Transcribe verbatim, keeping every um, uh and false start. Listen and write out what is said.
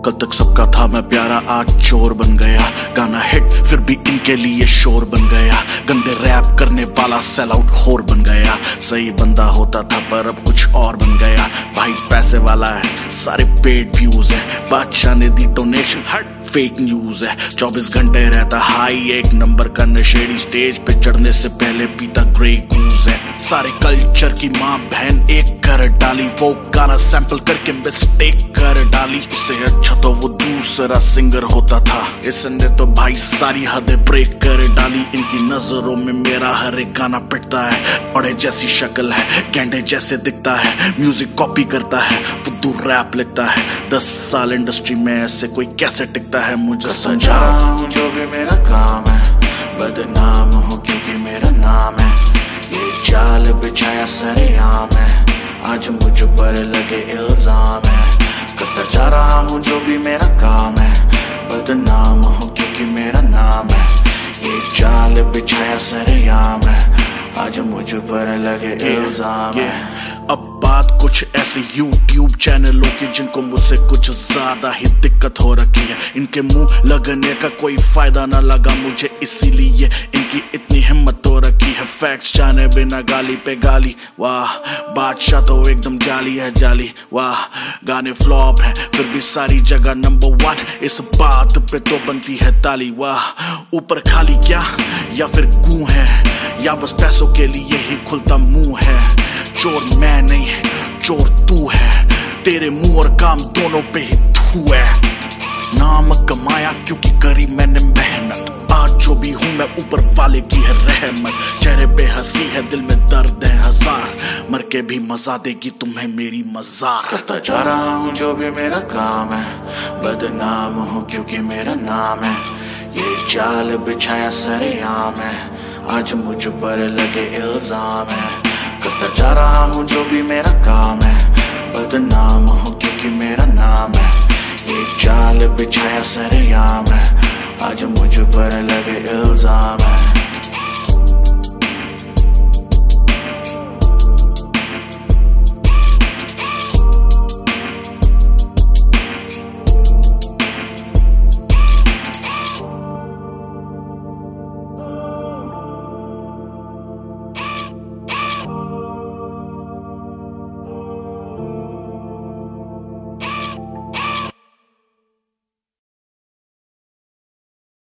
कल तक सबका था मैं प्यारा, आज चोर बन गया। गाना हिट फिर भी इनके लिए शोर बन गया। गंदे रैप करने वाला सेल आउट होर बन गया। सही बंदा होता था पर अब कुछ और बन गया। भाई पैसे वाला है, सारे पेड व्यूज है। बादशाह ने दी डोनेशन, हट फेक न्यूज है। चौबीस घंटे रहता हाई, एक नंबर का नशेड़ी। स्टेज पे चढ़ने से पहले पीता ग्रे गूज है। सारे कल्चर की माँ बहन एक कर डाली। वो गाना सैंपल करके मिस्टेक कर डाली। इससे अच्छा तो वो दूसरा सिंगर होता था। इसने तो भाई सारी हदें ब्रेक कर डाली। इनकी नजरों में मेरा हर एक गाना पिटता है। बड़े जैसी शक्ल है, गेंडे जैसे दिखता है। म्यूजिक कॉपी करता है, फुद्दू रैप लिखता है। दस साल इंडस्ट्री में ऐसे कोई कैसे टिकता है, मुझे समझाओ। जो भी मेरा काम है, बदनाम हो क्योंकि मेरा नाम है। ये जाल बिछाया सरेआम है, आज मुझ पर लगे इल्जाम है। करता जा रहा हूँ जो भी मेरा काम है, बदनाम हो क्योंकि मेरा नाम है। ये जाल बिछाया सरेआम है, आज मुझ पर लगे इल्जाम है। अब बात कुछ ऐसे यूट्यूब चैनलों की जिनको मुझसे कुछ ज्यादा ही दिक्कत हो रखी है। इनके मुंह लगने का कोई फायदा ना लगा मुझे, इसीलिए इनकी इतनी हिम्मत हो रखी है। फैक्ट्स जाने बिना गाली पे गाली, वाह बादशाह तो एकदम जाली है जाली। वाह गाने फ्लॉप है फिर भी सारी जगह नंबर वन। इस बात पे तो बनती है ताली। वाह ऊपर खाली क्या या फिर गूं है, या बस पैसों के लिए ही खुलता मुंह है। चोर मैं नहीं, चोर तू है। तेरे मुंह और काम दोनों पे ही थू है। नाम कमाया क्योंकि करी मैंने मेहनत। आज जो भी हूं मैं ऊपर वाले की है रहमत। चेहरे पे हंसी है, दिल में दर्द है हजार। मर के भी मजा देगी तुम्हें मेरी मजार। करता जा रहा हूँ जो भी मेरा काम है, बदनाम हो क्योंकि मेरा नाम है। ये जाल बिछाया सरेआम है, आज मुझ पर लगे इल्जाम है। करता जा रहा हूँ जो भी मेरा काम है, बदनाम हो क्योंकि मेरा नाम है। ये जाल बिछाया सरेआम है, आज मुझ पर लगे इल्जाम।